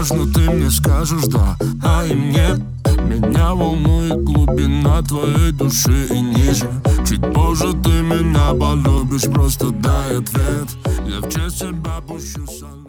Возможно, ты мне скажешь да, а и нет. Меня волнует глубина твоей души и ниже. Чуть позже ты меня полюбишь, просто дай ответ. Я в честь тебя пущу сон.